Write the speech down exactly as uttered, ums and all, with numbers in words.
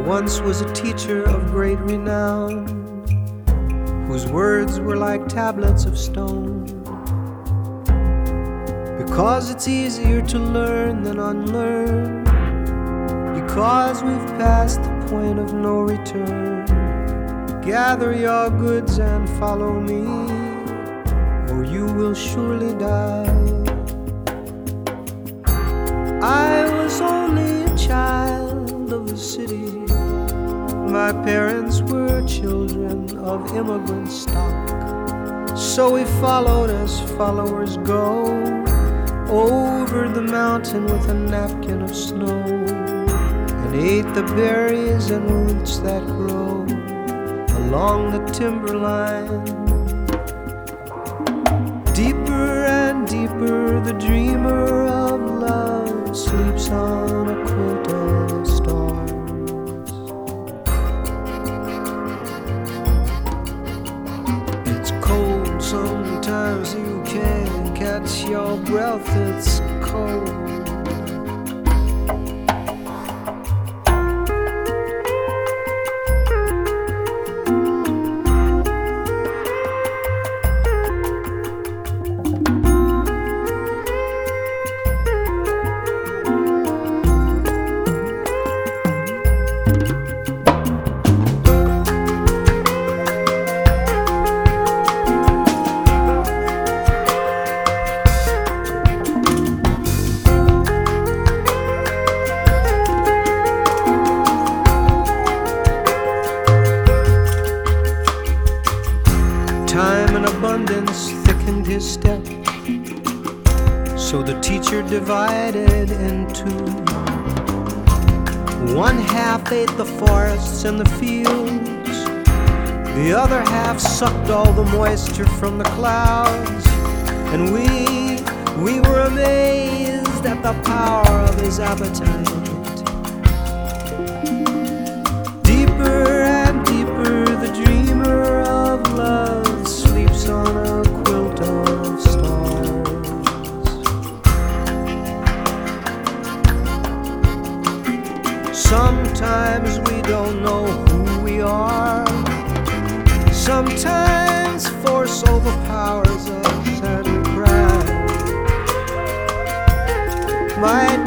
once was a teacher of great renown, whose words were like tablets of stone. Because it's easier to learn than unlearn, because we've passed the point of no return. Gather your goods and follow me, or you will surely die. I was only a child of the city. My parents were children of immigrant stock. So we followed as followers go, over the mountain with a napkin of snow, and ate the berries and roots that grow along the timberline. Deeper and deeper the dreamer of love sleeps on a quilt of stars. It's cold, sometimes you can't catch your breath, it's cold. Time and abundance thickened his step, so the teacher divided in two. One half ate the forests and the fields, the other half sucked all the moisture from the clouds. And we, we were amazed at the power of his appetite. Deeper and deeper the dreamer of love sleeps on a quilt of stars. Sometimes we don't know who we are. Sometimes force overpowers us and we cry. My